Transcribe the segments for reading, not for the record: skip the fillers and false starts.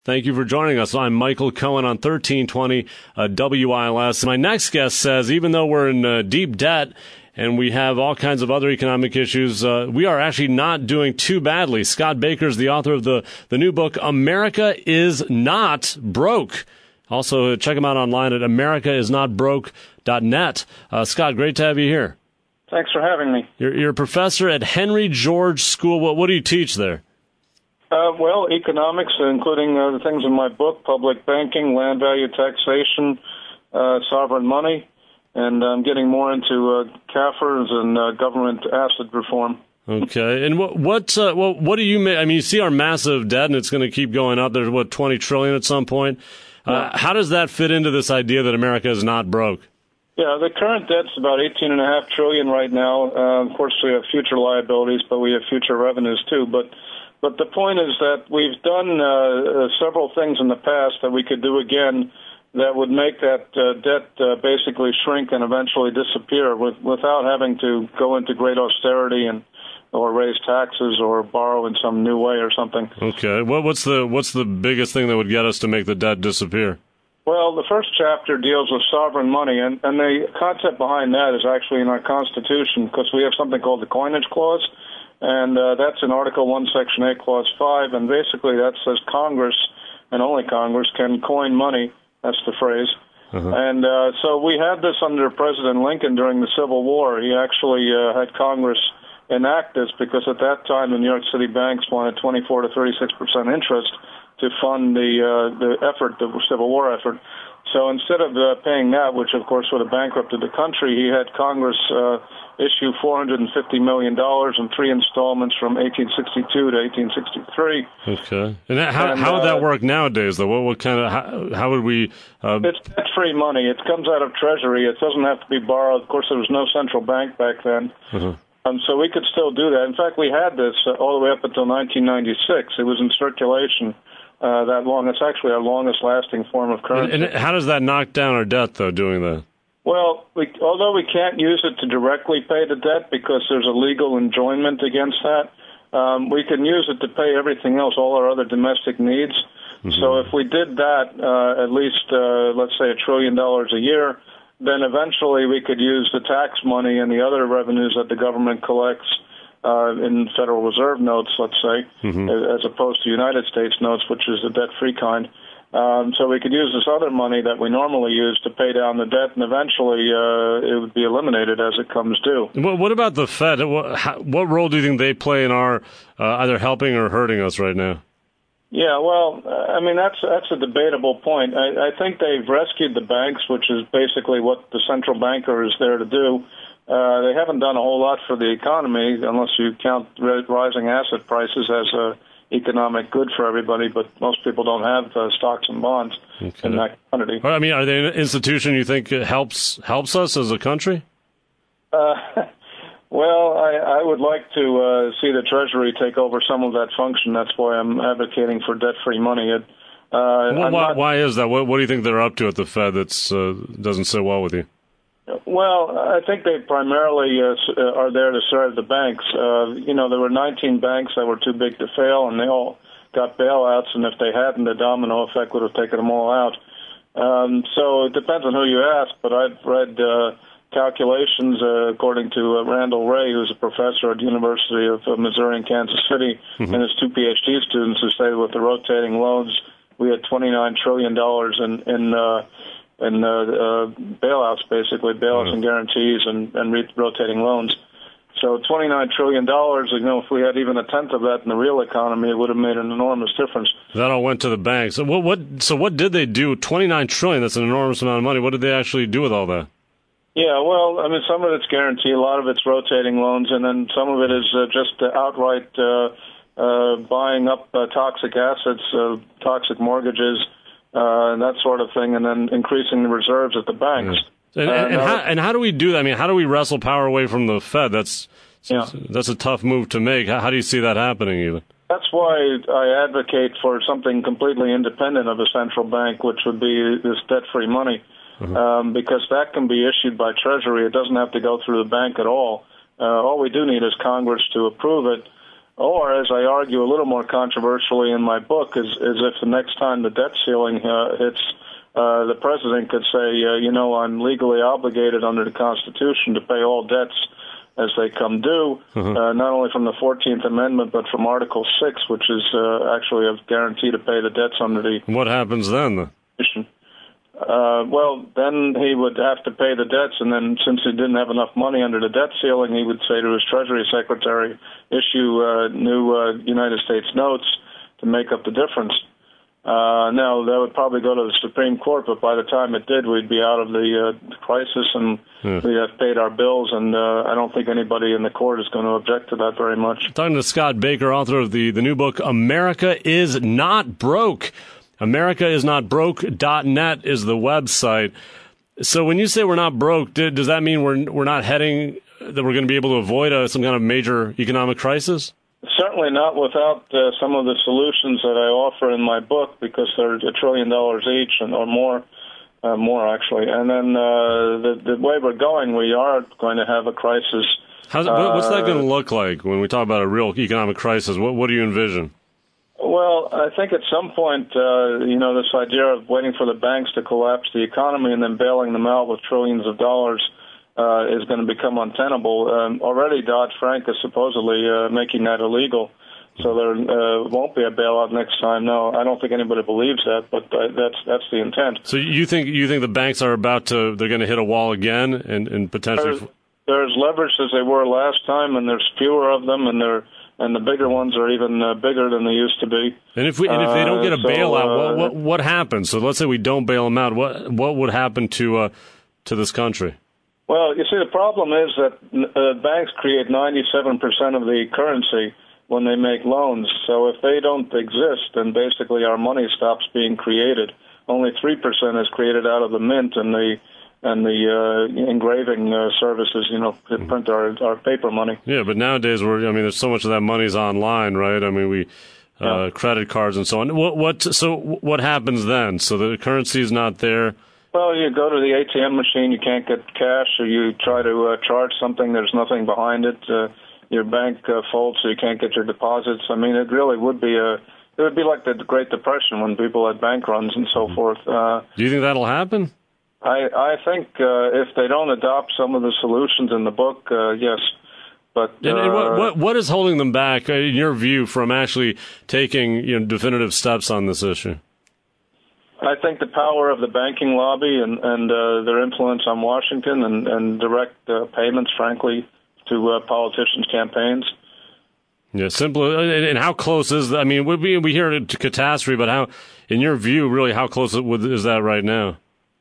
Thank you for joining us. I'm Michael Cohen on 1320 WILS. My next guest says even though we're in deep debt and we have all kinds of other economic issues, we are actually not doing too badly. Scott Baker is the author of the new book, America is Not Broke. Also, check him out online at americaisnotbroke.net. Scott, great to have you here. Thanks for having me. You're a professor at Henry George School. What do you teach there? Well, economics, including the things in my book, public banking, land value taxation, sovereign money, and I'm getting more into CAFRs and government asset reform. Okay, and what do you make? I mean, you see our massive debt, and it's going to keep going up. There's $20 trillion at some point. How does that fit into this idea that America is not broke? Yeah, the current debt's about $18.5 trillion right now. Of course, we have future liabilities, but we have future revenues too. But the point is that we've done several things in the past that we could do again that would make that debt basically shrink and eventually disappear without having to go into great austerity or raise taxes or borrow in some new way or something. Okay. What's the biggest thing that would get us to make the debt disappear? Well, the first chapter deals with sovereign money, and the concept behind that is actually in our Constitution because we have something called the Coinage Clause. And that's in Article 1, Section 8, Clause 5, and basically that says Congress, and only Congress, can coin money. That's the phrase. Uh-huh. And so we had this under President Lincoln during the Civil War. He actually had Congress enact this because at that time the New York City banks wanted 24 to 36% interest to fund the effort, the Civil War effort. So instead of paying that, which of course would have bankrupted the country, he had Congress issue $450 million in 3 installments from 1862 to 1863. Okay. And how would that work nowadays, though? What kind of how would we? It's debt-free money. It comes out of Treasury. It doesn't have to be borrowed. Of course, there was no central bank back then. Uh-huh. So we could still do that. In fact, we had this all the way up until 1996. It was in circulation that long. It's actually our longest-lasting form of currency. And how does that knock down our debt, though, doing that? Well, although we can't use it to directly pay the debt because there's a legal enjoyment against that, we can use it to pay everything else, all our other domestic needs. Mm-hmm. So if we did that, at least, let's say, $1 trillion a year, then eventually we could use the tax money and the other revenues that the government collects in Federal Reserve notes, let's say, mm-hmm. as opposed to United States notes, which is the debt-free kind. So we could use this other money that we normally use to pay down the debt, and eventually it would be eliminated as it comes due. What about the Fed? What role do you think they play in our either helping or hurting us right now? Yeah, well, I mean, that's a debatable point. I think they've rescued the banks, which is basically what the central banker is there to do. They haven't done a whole lot for the economy, unless you count rising asset prices as a economic good for everybody, but most people don't have stocks and bonds in that quantity. I mean, are they an institution you think helps us as a country? Well, I would like to see the Treasury take over some of that function. That's why I'm advocating for debt-free money. Why is that? What do you think they're up to at the Fed that doesn't sit well with you? Well, I think they primarily are there to serve the banks. There were 19 banks that were too big to fail, and they all got bailouts, and if they hadn't, the domino effect would have taken them all out. So it depends on who you ask, but I've read calculations according to Randall Wray, who's a professor at the University of Missouri in Kansas City, mm-hmm. and his 2 PhD students who say with the rotating loans, we had $29 trillion in bailouts, basically, bailouts and guarantees and rotating loans. So $29 trillion, if we had even a tenth of that in the real economy, it would have made an enormous difference. That all went to the banks. So what did they do? $29 trillion, that's an enormous amount of money. What did they actually do with all that? Yeah, well, I mean, some of it's guarantee, a lot of it's rotating loans, and then some of it is just outright buying up toxic assets, toxic mortgages, and that sort of thing, and then increasing the reserves at the banks. And how do we do that? I mean, how do we wrestle power away from the Fed? That's a tough move to make. How do you see that happening even? That's why I advocate for something completely independent of a central bank, which would be this debt-free money, because that can be issued by Treasury. It doesn't have to go through the bank at all. All we do need is Congress to approve it. Or, as I argue a little more controversially in my book, is if the next time the debt ceiling hits, the president could say, I'm legally obligated under the Constitution to pay all debts as they come due, not only from the 14th Amendment, but from Article 6, which is actually a guarantee to pay the debts under the... What happens then? Well, then he would have to pay the debts, and then since he didn't have enough money under the debt ceiling, he would say to his Treasury Secretary, issue new United States notes to make up the difference. Now, that would probably go to the Supreme Court, but by the time it did, we'd be out of the crisis and we'd have paid our bills, and I don't think anybody in the court is going to object to that very much. Talking to Scott Baker, author of the new book, America is Not Broke. AmericaIsNotBroke.net is the website. So when you say we're not broke, does that mean we're not heading, that we're going to be able to avoid some kind of major economic crisis? Certainly not without some of the solutions that I offer in my book, because they're $1 trillion each or more actually. And then the way we're going, we are going to have a crisis. What's that going to look like when we talk about a real economic crisis? What do you envision? Well, I think at some point, this idea of waiting for the banks to collapse the economy and then bailing them out with trillions of dollars is going to become untenable. Already Dodd-Frank is supposedly making that illegal, so there won't be a bailout next time. No, I don't think anybody believes that, but that's the intent. So you think the banks are they're going to hit a wall again and potentially... There's leverage as they were last time, and there's fewer of them, and the bigger ones are even bigger than they used to be. And if they don't get a bailout, what happens? So let's say we don't bail them out. What would happen to this country? Well, you see, the problem is that banks create 97% of the currency when they make loans. So if they don't exist, then basically our money stops being created. Only 3% is created out of the mint and the engraving services, print our paper money. Yeah, but nowadays there's so much of that money's online, right? I mean, credit cards and so on. So what happens then? So the currency is not there. Well, you go to the ATM machine, you can't get cash, or you try to charge something, there's nothing behind it. Your bank folds, so you can't get your deposits. I mean, it really would be like the Great Depression when people had bank runs and so forth. Do you think that'll happen? I think if they don't adopt some of the solutions in the book, yes. But what is holding them back, in your view, from actually taking definitive steps on this issue? I think the power of the banking lobby and their influence on Washington and direct payments, frankly, to politicians' campaigns. Yeah, simple. And how close is that? I mean, we hear it to catastrophe, but how, in your view, really, how close is that right now?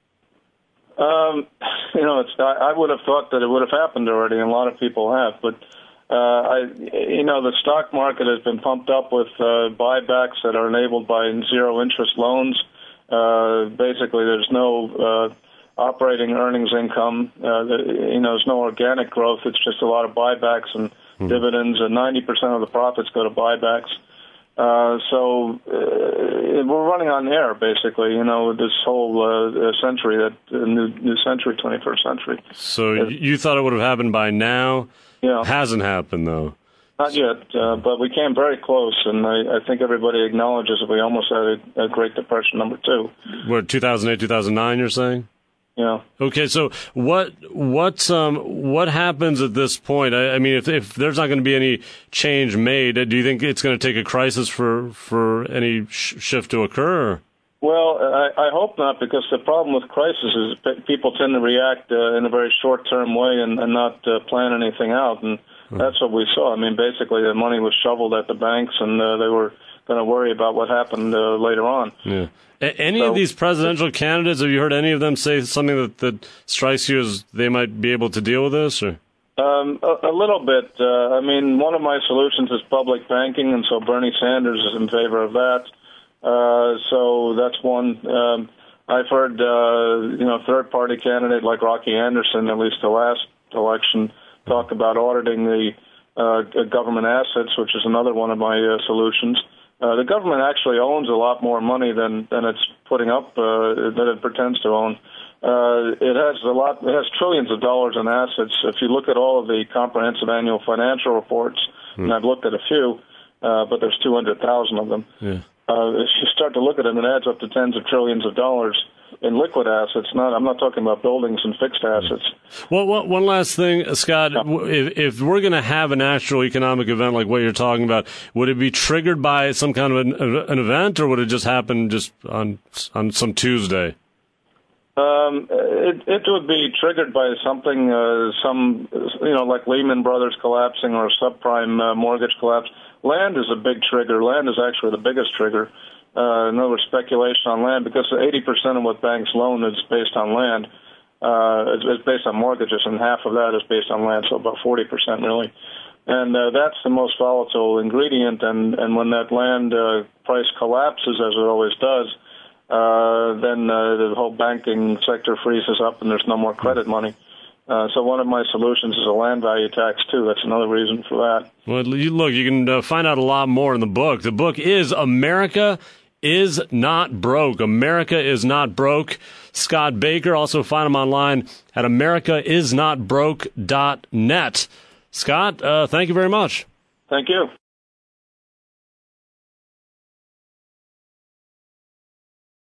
I would have thought that it would have happened already, and a lot of people have. But the stock market has been pumped up with buybacks that are enabled by zero-interest loans. Basically, there's no operating earnings income. There's no organic growth. It's just a lot of buybacks and dividends, and 90% of the profits go to buybacks. So we're running on air, basically, this whole century, that new century, 21st century. So you thought it would have happened by now? Yeah. Hasn't happened, though. Not yet, but we came very close, and I think everybody acknowledges that we almost had a Great Depression number 2. What, 2008, 2009, you're saying? Yeah. Okay, so what happens at this point? I mean, if there's not going to be any change made, do you think it's going to take a crisis for any shift to occur? Well, I hope not, because the problem with crisis is people tend to react in a very short-term way and not plan anything out, and that's what we saw. I mean, basically, the money was shoveled at the banks, and they were going to worry about what happened later on. Yeah. Any of these presidential candidates, have you heard any of them say something that strikes you as they might be able to deal with this? Or? A little bit. I mean, one of my solutions is public banking, and so Bernie Sanders is in favor of that. So that's one. I've heard, third-party candidate like Rocky Anderson, at least the last election, talk about auditing the government assets, which is another one of my solutions. The government actually owns a lot more money than it's putting up, that it pretends to own. It has trillions of dollars in assets. If you look at all of the comprehensive annual financial reports, and I've looked at a few, but there's 200,000 of them. Yeah. If you start to look at them, it adds up to tens of trillions of dollars in liquid assets. I'm not talking about buildings and fixed assets. Well, one last thing, Scott. If we're going to have a national economic event like what you're talking about, would it be triggered by some kind of an event, or would it just happen just on some Tuesday? It would be triggered by something, like Lehman Brothers collapsing or subprime mortgage collapse. Land is a big trigger. Land is actually the biggest trigger. In other words, speculation on land, because 80% of what banks loan is based on land. It's based on mortgages, and half of that is based on land, so about 40% really. And that's the most volatile ingredient, and when that land price collapses, as it always does, then the whole banking sector freezes up and there's no more credit money. So one of my solutions is a land value tax, too. That's another reason for that. Well, you can find out a lot more in the book. The book is America is Not Broke. America is Not Broke. Scott Baker. Also find him online at americaisnotbroke.net. Scott, thank you very much. Thank you.